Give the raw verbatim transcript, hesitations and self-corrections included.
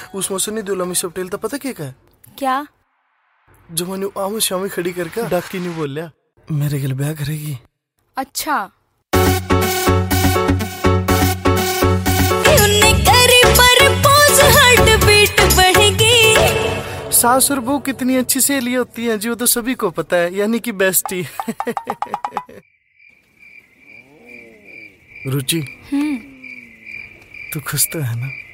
उस मौसम ने दोला में सबटेल तो पता क्या है क्या जो मैंने आम शामी खड़ी करके डाकी नहीं बोल लिया मेरे गिल ब्याह करेगी। अच्छा सास और बहू कितनी अच्छी सहेली होती हैं जी, वो तो सभी को पता है, यानी कि बेस्टी। रुचि तू खुश तो है ना?